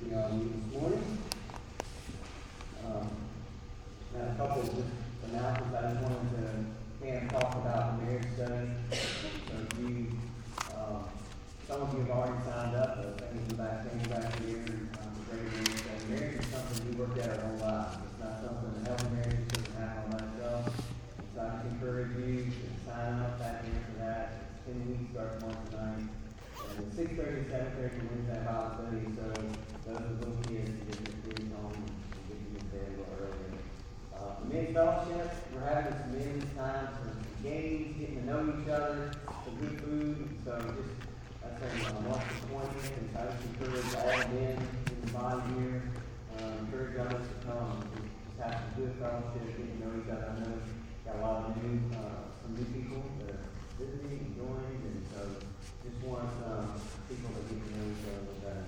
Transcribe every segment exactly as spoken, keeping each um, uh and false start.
see all of you this morning. Um, got a couple of just announcements. I just wanted to kind of talk about the marriage study. So if you, um, some of you have already signed up, but I need you back, staying back here um, for great marriage study. Marriage is something we work at our whole lives. It's not something that healthy marriage doesn't happen on myself. So I just encourage you to sign up back in for that. It's ten weeks, starts March ninth. six thirty, seven thirty for Wednesday Bible study, so those are little kids to get your kids home and get you to bed a little earlier. Uh, for men's fellowship, we're having some men's time for some games, getting to know each other, some good food. So just, that's on March the twentieth, and I just encourage all the men in the body here, uh, encourage others to come. Just, just have some good fellowship, get to know each other. I know we've got a lot of new, uh, some new people that are visiting and joining, and so just want um, people to get to know each other better.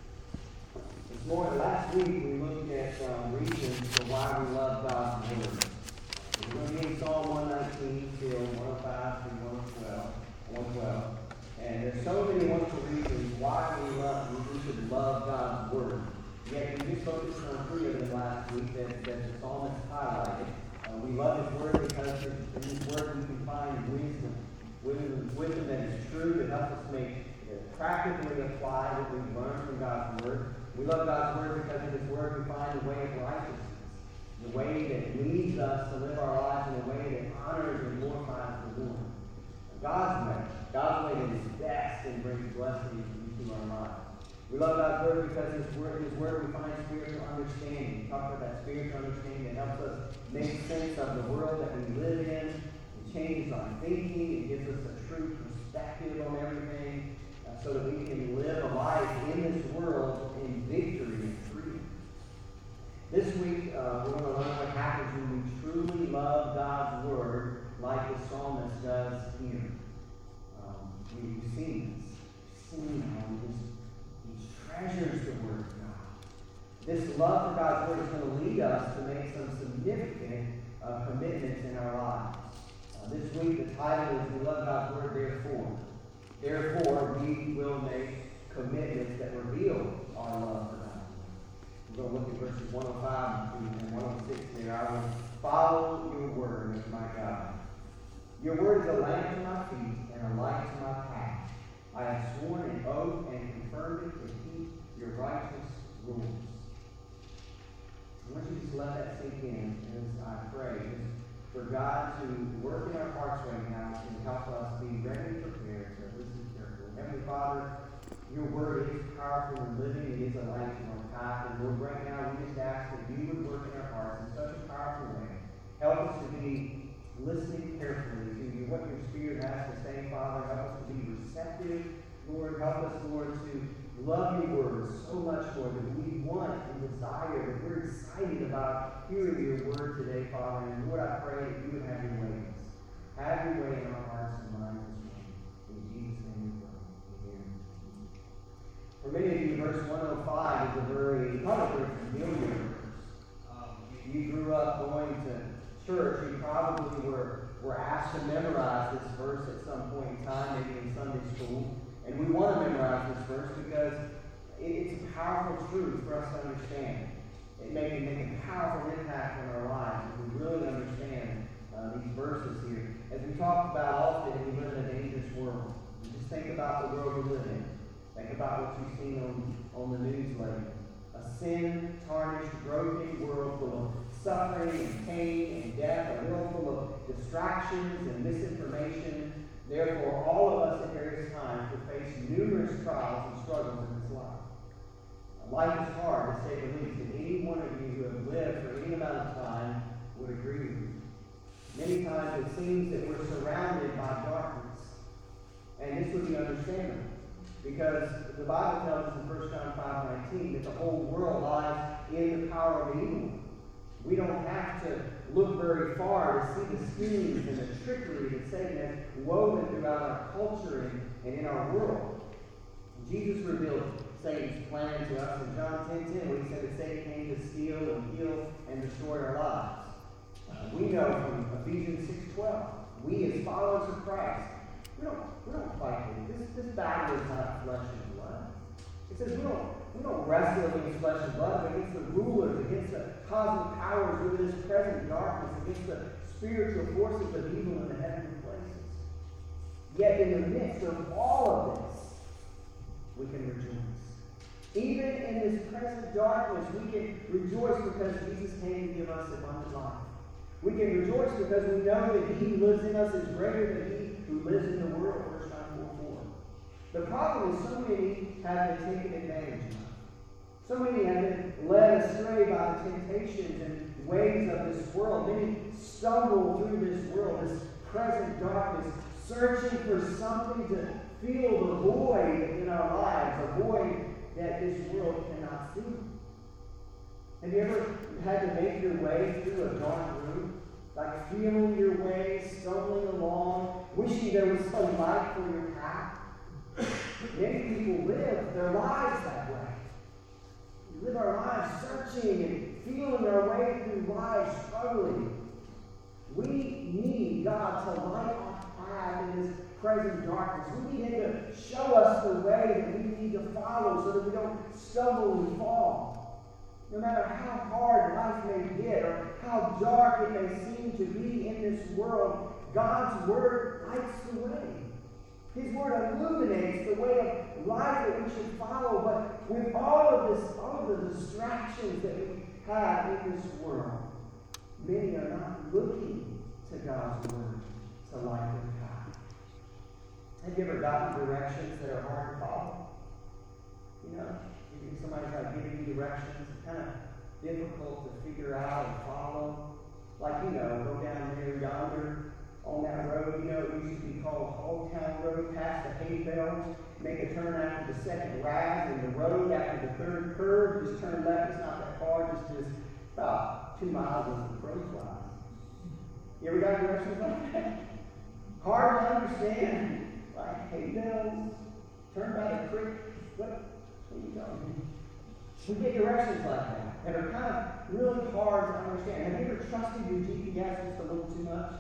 This morning, last week, we looked at um, reasons for why we love God's Word. We're going to be in Psalm one nineteen, still one oh five through one twelve, one twelve. And there's so many wonderful reasons why we love, we should love God's Word. Yet we just focused on three of them last week that, that the psalmist highlighted. Uh, we love His Word because in His Word we can find wisdom. Wisdom, wisdom that is true, that helps us make uh, practically apply what we've learned from God's Word. We love God's Word because in His Word we find the way of righteousness, the way that leads us to live our lives in a way that honors and glorifies the Lord. God's way, God's way that is best and brings blessing into our lives. We love God's Word because in His Word, His Word we find spiritual understanding. We talk about that spiritual understanding that helps us make sense of the world that we live in. Changes our thinking. It gives us a true perspective on everything uh, so that we can live a life in this world in victory and freedom. This week, uh, we're going to learn what happens when we truly love God's Word like the psalmist does here. Um, we, we've seen this. We've seen how he, just, he treasures the Word of God. This love for God's Word is going to lead us to make some significant uh, commitments in our lives. Uh, this week, the title is We Love God's Word, Therefore. Therefore, we will make commitments that reveal our love for God's Word. We're going to look at verses one oh five and one oh six there. I will follow your word, my God. Your word is a lamp to my feet and a light to my path. I have sworn an oath and confirmed it to keep your righteous rules. I want you to just let that sink in as I pray. Just for God to work in our hearts right now and help us be ready and prepared to listen carefully. Heavenly Father, your word is powerful and living. It is a light to our path. And Lord, right now we just ask that you would work in our hearts in such a powerful way. Help us to be listening carefully to what your Spirit has to say, Father. Help us to be receptive. Lord, help us, Lord, to love your word so much more that we want and desire, that we're excited about hearing your word today, Father. And Lord, I pray that you would have your way in us. Have your way in our hearts and minds this morning. In Jesus' name we pray. Amen. For many of you, verse one oh five is a very, probably very familiar verse. Um, if you grew up going to church, you probably were, were asked to memorize this verse at some point in time, maybe in Sunday school. And we want to memorize this verse because it's a powerful truth for us to understand. It may make a powerful impact on our lives if we really understand uh, these verses here. As we talk about often, we live in a dangerous world. Just think about the world we live in. Think about what you've seen on, on the news lately. A sin, tarnished, broken world full of suffering and pain and death, a world full of distractions and misinformation. Therefore, all of us at various times will face numerous trials and struggles in this life. Life is hard, to say the least, and any one of you who have lived for any amount of time would agree with me. Many times it seems that we're surrounded by darkness. And this would be understandable, because the Bible tells us in First John five nineteen that the whole world lies in the power of evil. We don't have to look very far to see the schemes and the trickery that Satan has woven throughout our culture and, and in our world. Jesus revealed Satan's plan to us in John ten ten, where he said that Satan came to steal and kill and destroy our lives. Uh, we know from Ephesians six twelve, we as followers of Christ, we don't, we don't fight this. This, this battle is not flesh and blood. It says we don't, we don't wrestle against flesh and blood, but against the rulers, against the cosmic powers over this present darkness, against the spiritual forces of evil in the heavenly places. Yet in the midst of all of this, we can rejoice. Even in this present darkness, we can rejoice because Jesus came to give us abundant life. We can rejoice because we know that He who lives in us is greater than He who lives in the world. First John four four. The problem is so many have been taken advantage of. So many have been led astray by the temptations and ways of this world. Many stumble through this world, this present darkness, searching for something to fill the void in our lives, a void that this world cannot see. Have you ever had to make your way through a dark room? Like feeling your way, stumbling along, wishing there was some light for your path? Many people live their lives that way. We live our lives searching and feeling our way through life, struggling. We need God to light our path in this present darkness. We need Him to show us the way that we need to follow so that we don't stumble and fall. No matter how hard life may get or how dark it may seem to be in this world, God's Word lights the way. His Word illuminates the way of life that we should follow. But with all of this, all of the distractions that we have in this world, many are not looking to God's Word to light their path. Have you ever gotten directions that are hard to follow? You know, if somebody's like giving you directions, it's kind of difficult to figure out and follow. Like, you know, go down there yonder on that road, you know, it used to be called Old Town Road, past the hay bales, make a turn after the second rise, and the road after the third curve, just turn left, it's not that far, just, just about two miles as the crow flies. You ever got directions like that? Hard to understand. Like hay bales, turn by the creek, what? Where you going? We get directions like that that are kind of really hard to understand. Have you ever trusted your G P S just a little too much?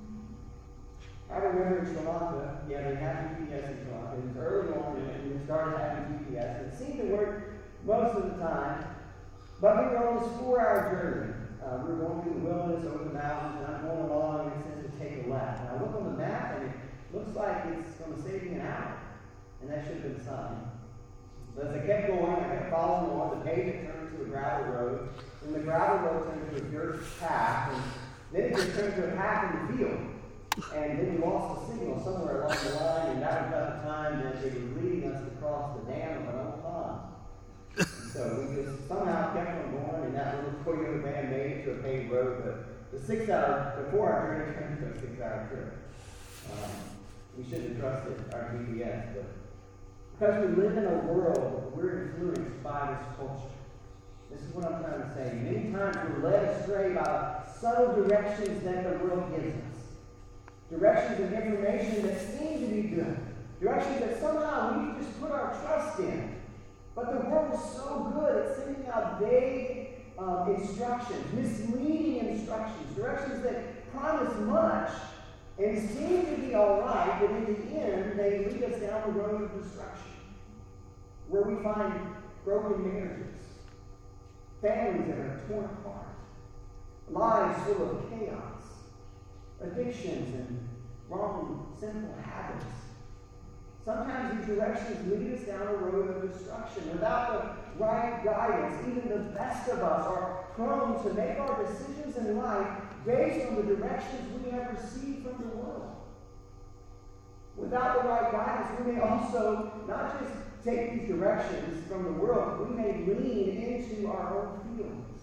I remember in Sri Lanka, yeah, they had G P S in Sri Lanka. It was early on when we started having G P S. It seemed to work most of the time, but we were on this four-hour journey. Uh, we were going through the wilderness, over the mountains, and I'm going along, and it says to take a left. And I look on the map, and it looks like it's going to save me an hour. And that should have been something. But as I kept going, I kept following on. The pavement turned to a gravel road, and the gravel road turned to a dirt path, and then it just turned to a path in the field. And then we lost the signal somewhere along the line, and that was about the time that they were leading us to cross the dam of an old pond. And so we just somehow kept on going, and that little Toyota van made it to a paved road, but the six hour, the four hour journey turned into a six hour trip. Um, we shouldn't have trusted our G P S, but because we live in a world where we're influenced by this culture. This is what I'm trying to say. Many times we're led astray by subtle directions that the world gives us. Directions of information that seem to be good. Directions that somehow we just put our trust in. But the world is so good at sending out vague um, instructions, misleading instructions, directions that promise much and seem to be all right, but in the end, they lead us down the road of destruction, where we find broken marriages, families that are torn apart, lives full of chaos, addictions and wrong, sinful habits. Sometimes these directions lead us down a road of destruction. Without the right guidance, even the best of us are prone to make our decisions in life based on the directions we have received from the world. Without the right guidance, we may also not just take these directions from the world, we may lean into our own feelings.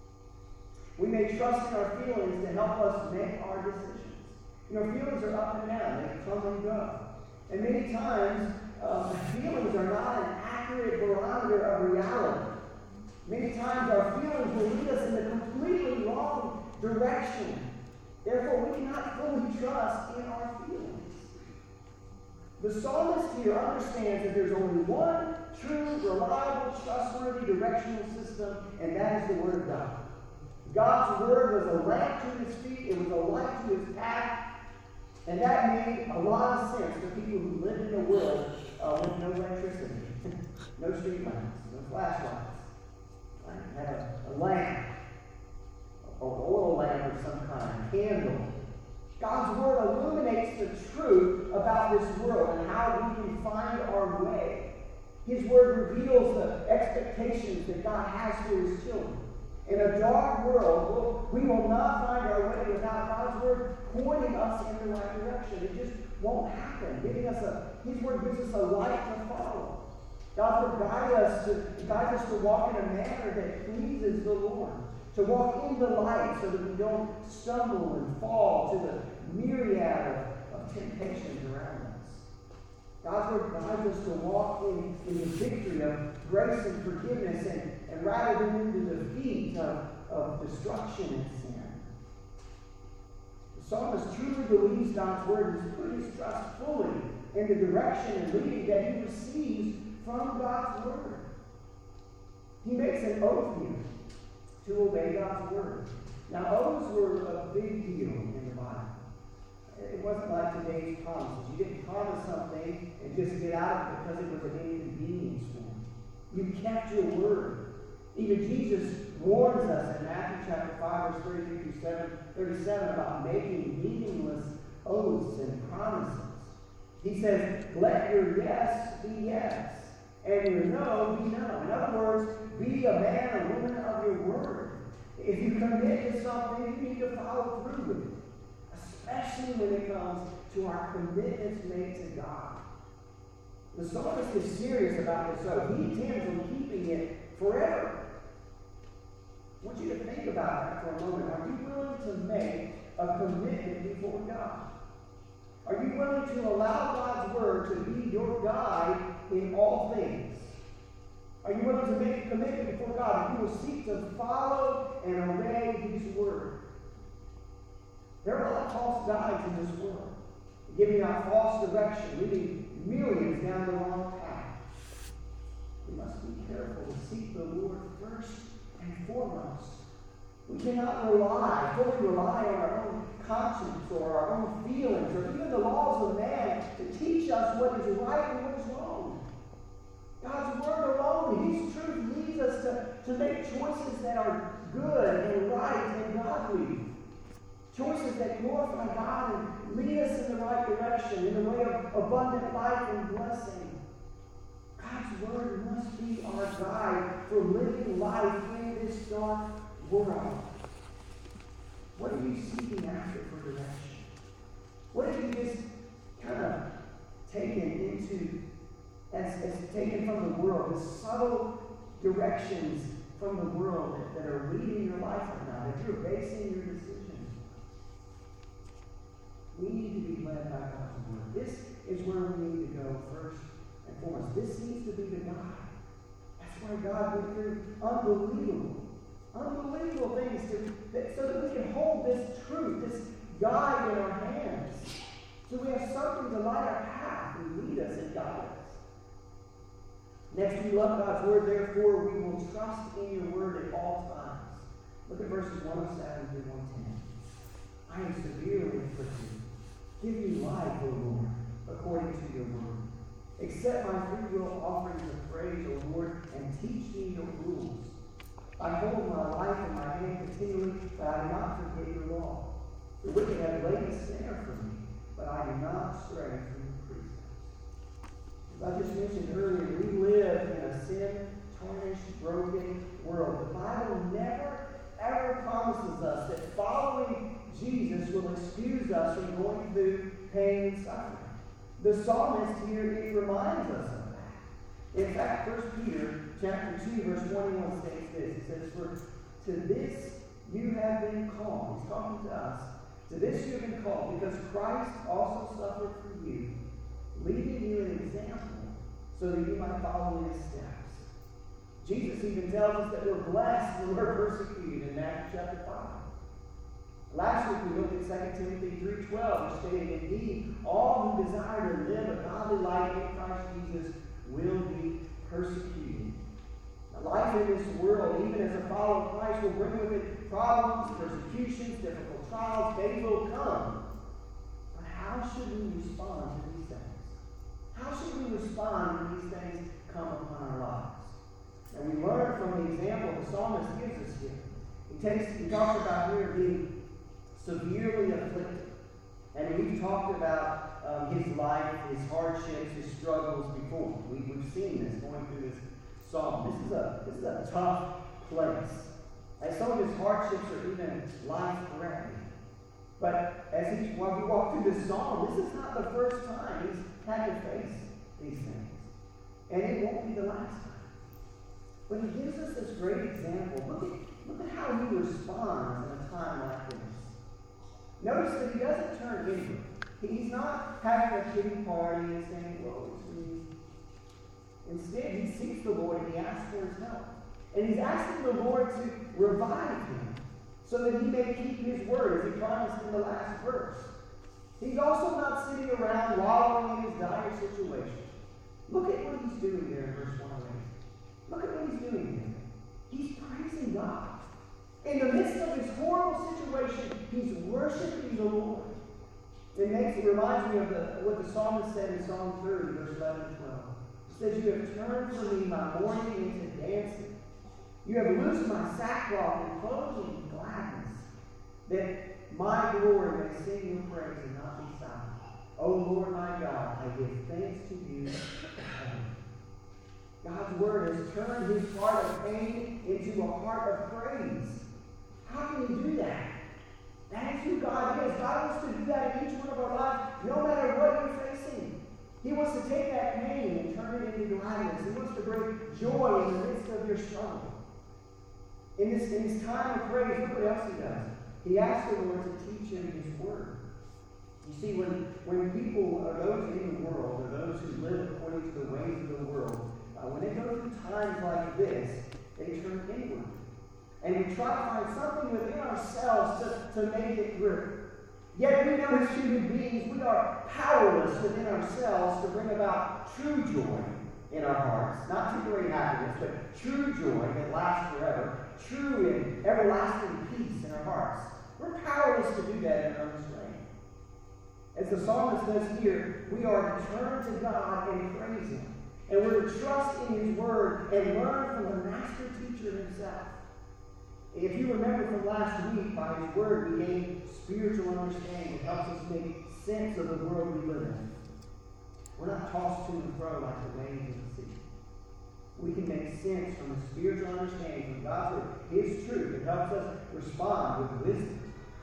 We may trust in our feelings to help us make our decisions. You know, feelings are up and down. They come and go. And many times, uh, feelings are not an accurate barometer of reality. Many times our feelings will lead us in the completely wrong direction. Therefore, we cannot fully trust in our feelings. The psalmist here understands that there's only one true, reliable, trustworthy directional system, and that is the Word of God. God's Word was a lamp to his feet. It was a light to his path. And that made a lot of sense to people who lived in a world uh, with no electricity. No street lamps, no flashlights. Right? Have a, a lamp, or an oil lamp of some kind, a candle. God's Word illuminates the truth about this world and how we can find our way. His Word reveals the expectations that God has for His children. In a dark world, we will not find our way without God's Word pointing us in the right direction. It just won't happen. Giving us a, His Word gives us a light to follow. God's Word guides us to guides us to walk in a manner that pleases the Lord. To walk in the light so that we don't stumble and fall to the myriad of, of temptations around us. God's Word guides us to walk in, in the victory of grace and forgiveness and, and rather than in the defeat of, of destruction and sin. The psalmist truly believes God's Word has put his trust fully in the direction and leading that he receives from God's Word. He makes an oath here to obey God's Word. Now, oaths were a big deal in the Bible. It wasn't like today's promises. You didn't promise something and just get out of it because it was an inconvenience for you. You kept your word. Even Jesus warns us in Matthew chapter five, verse thirty-three through thirty-seven about making meaningless oaths and promises. He says, let your yes be yes, and your no be no. In other words, be a man or woman of your word. If you commit to something, you need to follow through with it. Especially when it comes to our commitments made to God. The psalmist is serious about this oath. He intends on keeping it forever. I want you to think about that for a moment. Are you willing to make a commitment before God? Are you willing to allow God's Word to be your guide in all things? Are you willing to make a commitment before God that you will seek to follow and obey His Word? There are a lot of false guides in this world, giving out false direction, leading millions down the wrong path. We must be careful to seek the Lord first and foremost. We cannot rely, fully rely on our own conscience or our own feelings or even the laws of man to teach us what is right and what is wrong. God's Word alone, His truth, leads us to, to make choices that are good and right and godly. Choices that glorify God and lead us in the right direction, in the way of abundant life and blessing. God's Word must be our guide for living life in this dark world. What are you seeking after for direction? What have you just kind of taken into, as, as taken from the world, the subtle directions from the world that, that are leading your life right now, that you're basing your decisions? We need to be led by God's Word. This is where we need to go first and foremost. This needs to be the guide. That's why God went through unbelievable, unbelievable things to, that, so that we can hold this truth, this guide in our hands. So we have something to light our path and lead us and guide us. Next, we love God's Word, therefore we will trust in your Word at all times. Look at verses one oh seven through one ten. I am severely afflicted. Give me life, O Lord, according to your word. Accept my free will offerings of praise, O Lord, and teach me your rules. I hold my life in my hand continually, but I do not forget your law. The wicked have laid a snare for me, but I do not stray from your precepts. As I just mentioned earlier, we live in a sin-tarnished, broken world. The Bible never, ever promises us that following Jesus will excuse us from going through pain and suffering. The psalmist here, it reminds us of that. In fact, First Peter chapter two, verse twenty-one states this. It says, for to this you have been called. He's talking to us. To this you have been called, because Christ also suffered for you, leaving you an example, so that you might follow his steps. Jesus even tells us that we're blessed when we're persecuted in Matthew chapter five. Last week we looked at Second Timothy three twelve, which stated, indeed, all who desire to live a godly life in Christ Jesus will be persecuted. Now, life in this world, even as a follower of Christ, will bring with it problems, persecutions, difficult trials. They will come. But how should we respond to these things? How should we respond when these things come upon our And we learn from the example the psalmist gives us here. He takes, he talks about here being severely afflicted. And we've talked about um, his life, his hardships, his struggles before. We, we've seen this going through this psalm. This is a, this is a tough place. And some of his hardships are even life-threatening. But as he, while we walk through this psalm, this is not the first time he's had to face these things. And it won't be the last time. But he gives us this great example. Look at, look at how he responds in a time like this. Notice that he doesn't turn inward. He's not having a pity party and saying, "Woe is me." Instead, he seeks the Lord and he asks for his help. And he's asking the Lord to revive him so that he may keep his word, as he promised in the last verse. He's also not sitting around wallowing in his dire situation. Look at what he's doing there in verse one oh eight. Look at what he's doing there. He's praising God. In the midst of his horrible situation, he's worshiping the Lord. It makes it reminds me of the, what the psalmist said in Psalm thirty, verse eleven and twelve. It says, "You have turned for me my mourning into dancing. You have loosed my sackcloth and clothed me in gladness, that my glory may sing your praise and not be silent. O Lord my God, I give thanks to you forever." God's word has turned his heart of pain into a heart of praise. How can he do that? That is who God is. God wants to do that in each one of our lives, no matter what you're facing. He wants to take that pain and turn it into gladness. He wants to bring joy in the midst of your struggle. In this, in this time of praise, look what else he does. He asks the Lord to teach him his word. You see, when, when people, or those in the world, or those who live according to the ways of the world, uh, when they go through times like this, they turn inward. And we try to find something within ourselves to, to make it through. Yet we know as human beings, we are powerless within ourselves to bring about true joy in our hearts. Not temporary happiness, but true joy that lasts forever. True and everlasting peace in our hearts. We're powerless to do that in our own strength. As the psalmist does here, we are to turn to God and praise him. And we're to trust in his word and learn from the master teacher himself. If you remember from last week, by his word, we gain spiritual understanding that helps us make sense of the world we live in. We're not tossed to and fro like the waves of the sea. We can make sense from the spiritual understanding from God's word, his truth. It helps us respond with wisdom.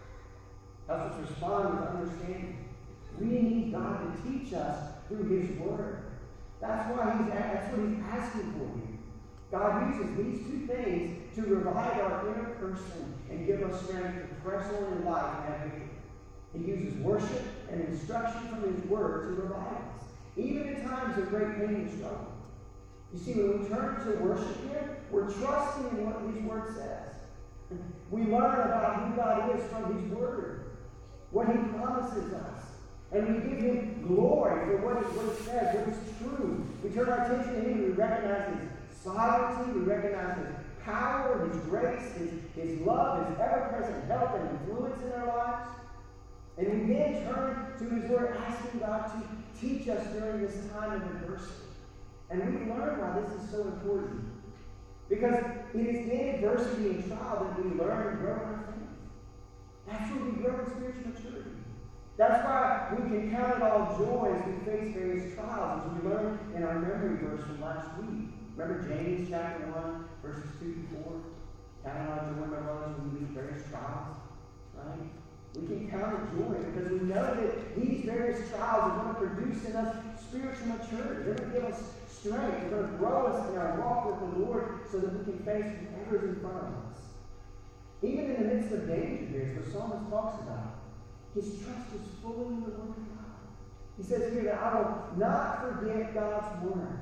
Helps us respond with understanding. We need God to teach us through his word. That's why he's that's what he's asking for you. God uses these two things to revive our inner person and give us strength to press on in life and have victory. He uses worship and instruction from his word to revive us, even in times of great pain and struggle. You see, when we turn to worship him, we're trusting in what his word says. We learn about who God is from his word, what he promises us. And we give him glory for what it, what it says, what is true. We turn our attention to him and we recognize his sovereignty, we recognize his power, his grace, his, his love, his ever-present help and influence in our lives. And we then turn to his word, asking God to teach us during this time of adversity. And we learn why this is so important. Because it is in adversity and trial that we learn and grow in our faith. That's where we grow in spiritual maturity. That's why we can count it all joy as we face various trials, as we learned in our memory verse from last week. Remember James chapter one, verses two to four? Count it all joy, my brothers, when we meet various trials. Right? We can count it joy because we know that these various trials are going to produce in us spiritual maturity. They're going to give us strength. They're going to grow us in our walk with the Lord so that we can face whatever's in front of us. Even in the midst of danger here, as the psalmist talks about, his trust is fully in the word of God. He says here that I will not forget God's word.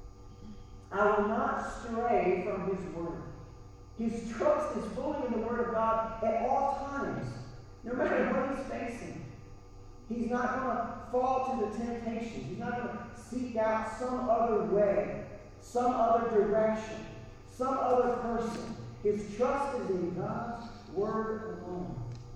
I will not stray from his word. His trust is fully in the word of God at all times, no matter what he's facing. He's not going to fall to the temptation. He's not going to seek out some other way, some other direction, some other person. His trust is in God's word alone.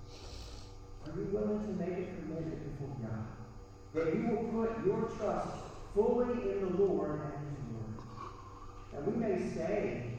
Are you willing to make a commitment before God that you will put your trust fully in the Lord and his word? And we may say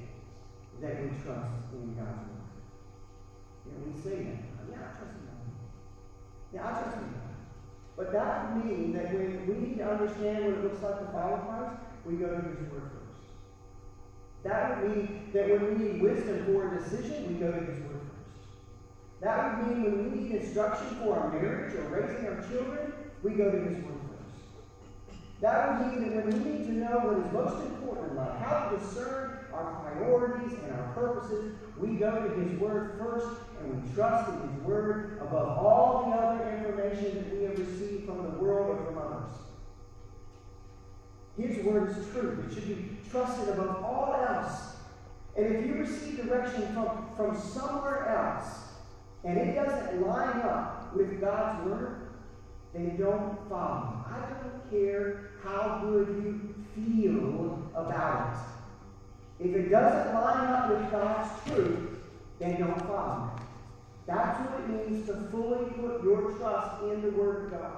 trust in God's word? You know, we say that. Yeah, I trust in God. Yeah, I trust in God. But that would mean that when we need to understand what it looks like to follow Christ, we go to His word first. That would mean that when we need wisdom for a decision, we go to His word first. That would mean when we need instruction for our marriage or raising our children, we go to His word first. That would mean that when we need to know what is most important in life, how to discern our priorities and our purposes, we go to His word first, and we trust in His word above all the other information that we have received from the world or from others. His word is true. It should be trusted above all else. And if you receive direction from, from somewhere else, and it doesn't line up with God's word, then don't follow. I don't care how good you feel about it. If it doesn't line up with God's truth, then don't follow it. That's what it means to fully put your trust in the Word of God.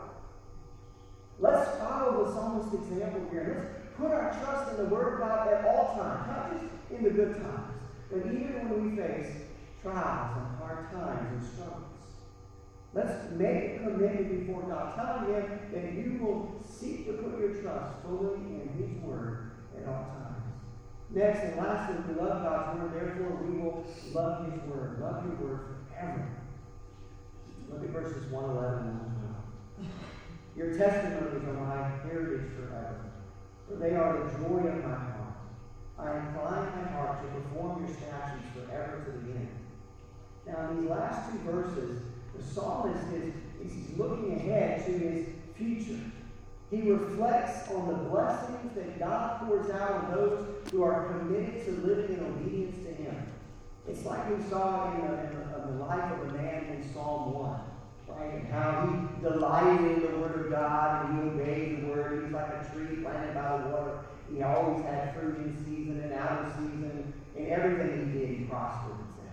Let's follow the psalmist example here. Let's put our trust in the Word of God at all times, not just in the good times, but even when we face trials and hard times and struggles. Let's make a commitment before God, telling Him that you will seek to put your trust fully in His Word at all times. Next and lastly, we love God's Word, therefore we will love His Word. Love your Word forever. Look at verses one eleven and one twelve. Your testimonies are my heritage forever, for they are the joy of my heart. I incline my heart to perform your statutes forever to the end. Now, in these last two verses, the psalmist is he's looking ahead to his future. He reflects on the blessings that God pours out on those who are committed to living in obedience to Him. It's like we saw in the, in the, in the life of a man in Psalm one, right? And how he delighted in the Word of God and he obeyed the Word. He was like a tree planted by the water. He always had fruit in season and out of season. In everything he did, he prospered.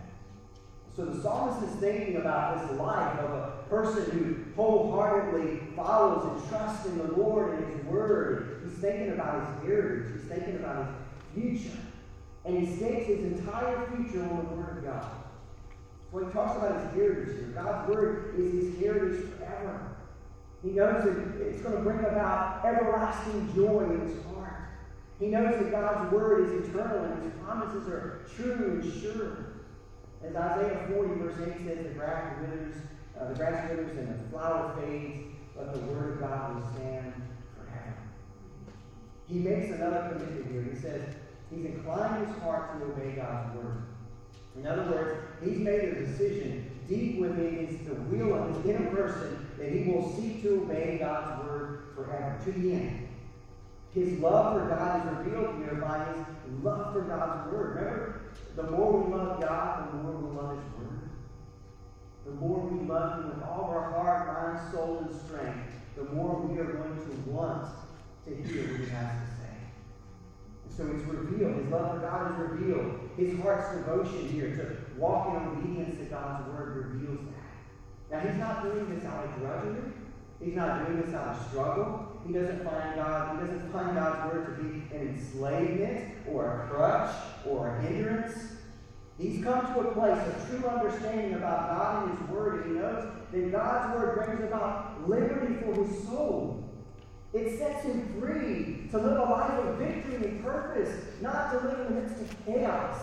So the psalmist is thinking about this life of a person who wholeheartedly follows and trusts in the Lord and His Word. He's thinking about his heritage. He's thinking about his future. And he stakes his entire future on the Word of God. When he talks about his heritage here, God's Word is his heritage forever. He knows that it's going to bring about everlasting joy in his heart. He knows that God's Word is eternal and His promises are true and sure. As Isaiah forty verse eight says, the grass withers, uh, the grass withers and the flower fades, but the Word of God will stand forever. He makes another commitment here. He says he's inclined his heart to obey God's Word. In other words, he's made a decision deep within his, the will of his inner person that he will seek to obey God's Word forever, to the end. His love for God is revealed here by his love for God's Word. Remember, the more we love God, the more we love His Word. The more we love Him with all of our heart, mind, soul, and strength, the more we are going to want to hear what He has to say. And so it's revealed. His love for God is revealed. His heart's devotion here to walk in obedience to God's Word reveals that. Now, He's not doing this out of drudgery. He's not doing this out of struggle. He doesn't find God, he doesn't find God's Word to be an enslavement or a crutch or a hindrance. He's come to a place of true understanding about God and His Word, and he knows that God's Word brings about liberty for his soul. It sets him free to live a life of victory and purpose, not to live in the midst of chaos.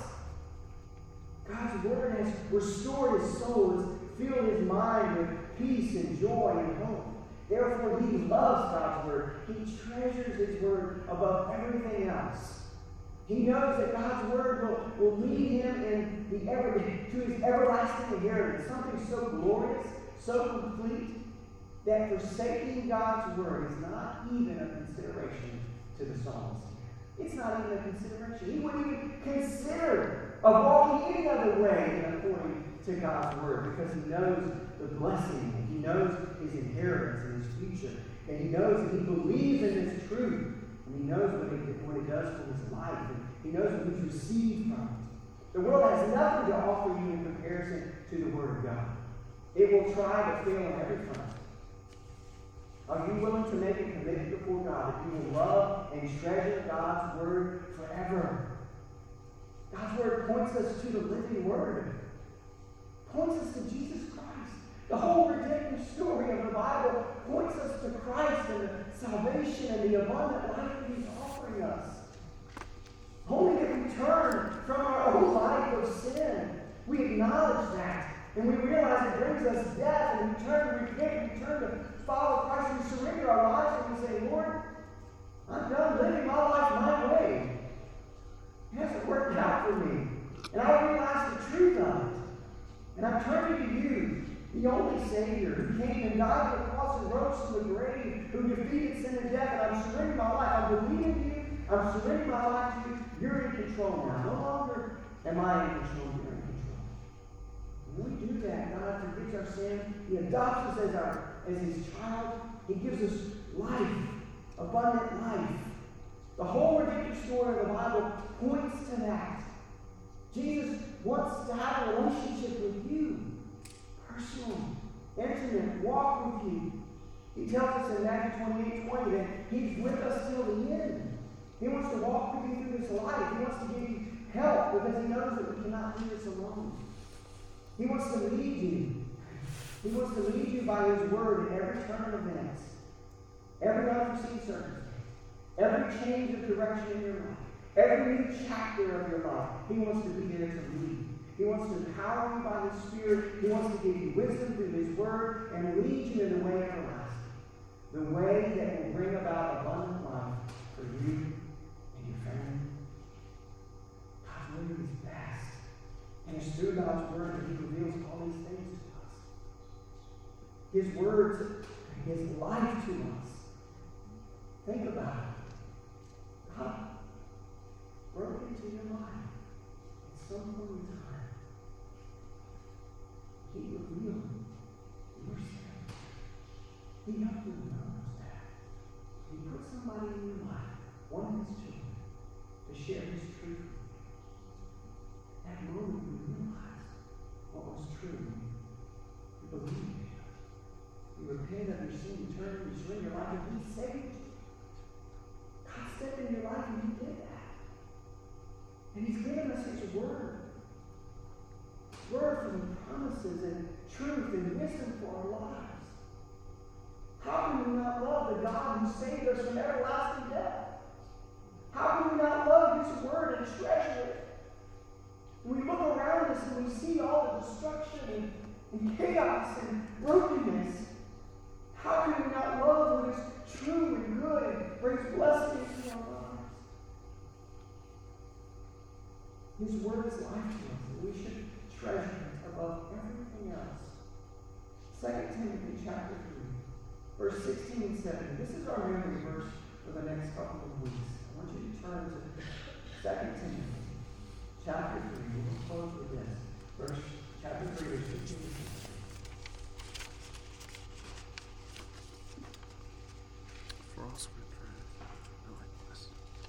God's Word has restored his soul, has filled his mind with peace and joy and hope. Therefore, he loves God's Word. He treasures His Word above everything else. He knows that God's Word will, will lead him in the ever, to his everlasting inheritance, something so glorious, so complete, that forsaking God's Word is not even a consideration to the psalmist. It's not even a consideration. He wouldn't even consider of walking any other way than according to God's Word, because he knows the blessing, and he knows his inheritance and his future, and he knows that he believes in this truth, and he knows what it, what it does for his life, and he knows what he's received from it. The world has nothing to offer you in comparison to the Word of God. It will try to fail on every front. Are you willing to make a commitment before God that you will love and treasure God's Word forever? God's Word points us to the living Word. Points us to Jesus Christ. The whole redemptive story of the Bible points us to Christ and the salvation and the abundant life that He's offering us. Only that we turn from our own life of sin. We acknowledge that. And we realize it brings us death. And we turn to repent. We turn to follow Christ. We surrender our lives and we say, Lord, I'm done living my life my way. It hasn't worked out for me. And I realize the truth of it. And I'm turning to you, the only Savior who came and died on the cross and rose from the grave, who defeated sin and death. And I'm surrendering my life. I believe in you. I'm surrendering my life to you. You're in control now. No longer am I in control. You're in control. When we do that, God forgives our sin. He adopts us as, our, as His child. He gives us life, abundant life. The whole redemptive story of the Bible points to that. Jesus wants to have a relationship with you. Personal, intimate, walk with you. He tells us in Matthew twenty-eight twenty that He's with us till the end. He wants to walk with you through this life. He wants to give you help because He knows that we cannot do this alone. He wants to lead you. He wants to lead you by His Word in every turn of events, every unforeseen circumstance, every change of direction in your life, every new chapter of your life. He wants to be there to lead. He wants to empower you by His Spirit. He wants to give you wisdom through His Word and lead you in the way everlasting, the way that will bring about abundant life for you and your family. God's Word is best. And it's through God's Word that He reveals all these things to us. His words, His life to us. Think about it. God broke into your life at some point in time. He revealed your sin. He helped you acknowledge that. He put somebody in your life, one of His children, to share His truth with you. That moment you realized what was true. You believed it. You repented of your sin, you turned, you surrendered your life, and He saved you. God stepped in your life and He did that. And He's given us His Word. Word from the promises and truth and wisdom for our lives. How can we not love the God who saved us from everlasting death? How can we not love His Word and treasure it? When we look around us and we see all the destruction and, and chaos and brokenness, how can we not love what is true and good and brings blessing into our lives? His Word is life to us, and we should treasure it above everything else. Second Timothy chapter three, verse sixteen and seventeen. This is our memory verse for the next couple of weeks. I want you to turn to Second Timothy chapter three. We'll close with this. Verse chapter three, verse sixteen and seventeen. For all scripture, go like this.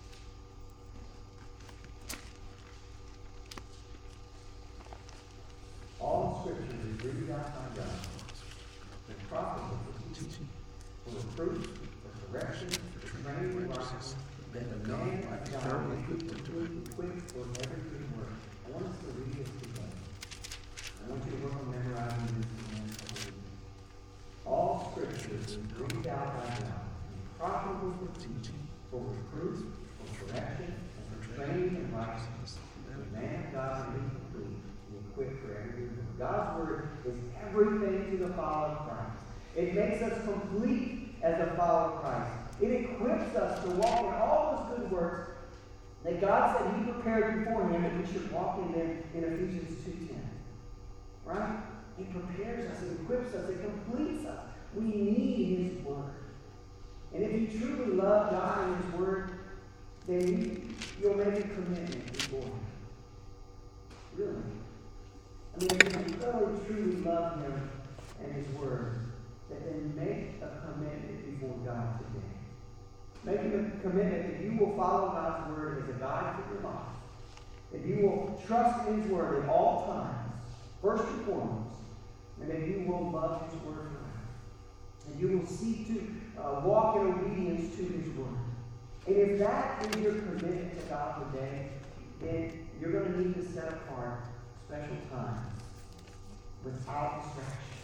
All scripture is breathed out by God and profitable for teaching, for reproof, for correction, for training in righteousness, that the man of God may be completely equipped for every good work. I want us to read this together. I want you to work on memorizing this in the next couple of weeks. All scripture is breathed out by God and profitable for teaching, for reproof, for correction, and for training in righteousness, that the man of God may be complete, equipped for every good work. God's Word is everything to the follower of Christ. It makes us complete as a follower of Christ. It equips us to walk in all those good works that God said He prepared beforehand that we should walk in them in Ephesians two ten. Right? It prepares us, it equips us, it completes us. We need His Word. And if you truly love God and His Word, then you, you'll make a commitment before Him. Really. I mean, if you really truly love Him and His Word, then make a commitment before God today. Make a commitment that you will follow God's Word as a guide for your life. That you will trust in His Word at all times, first and foremost. And that you will love His Word forever. And you will seek to uh, walk in obedience to His Word. And if that is your commitment to God today, then You're going to need to set apart special times without distraction.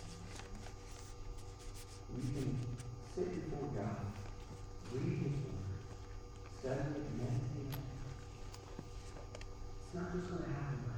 You can sit before God, read His Word, study it, meditate on it. It's not just going to happen by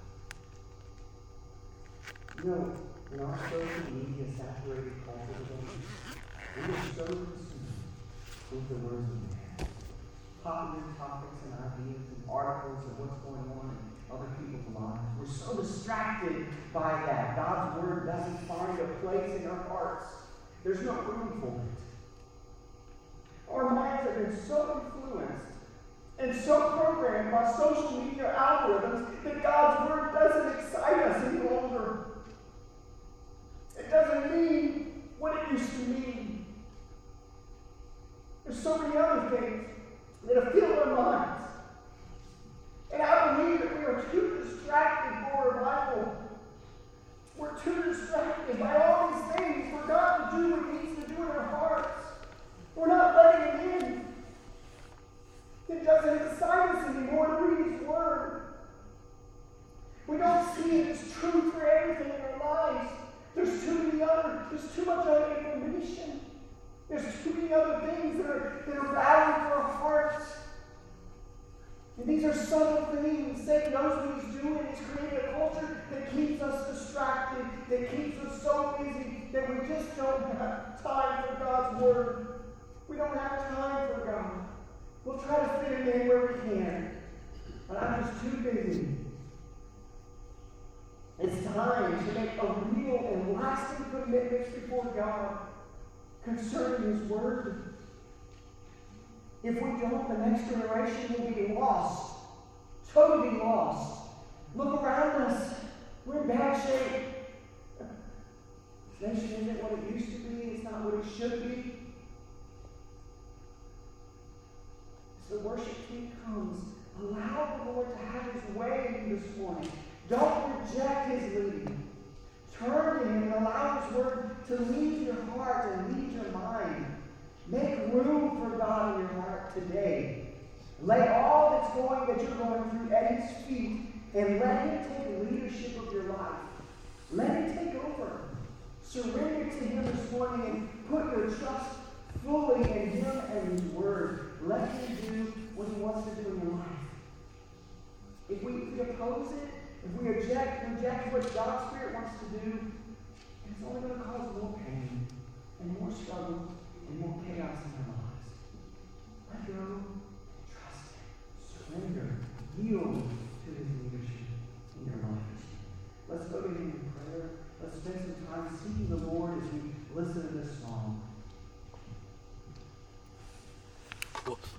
itself. You know, in our social media saturated culture today, we are so consumed with the words of man. Popular topics and ideas and articles of what's going on in other people's lives. We're so distracted by that. God's Word doesn't find a place in our hearts. There's no room for it. Our minds have been so influenced and so programmed by social media algorithms that God's Word doesn't excite us any longer. It doesn't mean what it used to mean. There's so many other things that have filled our minds. And I believe that we are too distracted for revival. We're too distracted by all these things for God to do what He needs to do in our hearts. We're not letting Him in. It doesn't excite us anymore to read His Word. We don't see it as truth for everything in our lives. There's too many other, there's too much other information. There's too many other things that are, that are battling for our hearts. And these are subtle things. Satan knows what he's doing. He's created a culture that keeps us distracted, that keeps us so busy that we just don't have time for God's Word. We don't have time for God. We'll try to fit Him in where we can. But I'm just too busy. It's time to make a real and lasting commitment before God concerning His Word. If we don't, the next generation will be lost. Totally lost. Look around us. We're in bad shape. This nation isn't what it used to be. It's not what it should be. As the worship team comes, allow the Lord to have His way in you this morning. Don't reject His leading. Turn to Him and allow His Word to lead your heart and lead your mind. Make room for God in your heart today. Lay all that's going that you're going through at His feet and let Him take leadership of your life. Let Him take over. Surrender to Him this morning and put your trust fully in Him and His Word. Let Him do what He wants to do in your life. If we, if we oppose it, if we reject, reject what God's Spirit wants to do, it's only going to cause more pain and more struggle and more chaos in our lives. Let go, trust Him, surrender, yield to His leadership in your life. Let's go to Him in prayer. Let's spend some time seeking the Lord as we listen to this song. Well,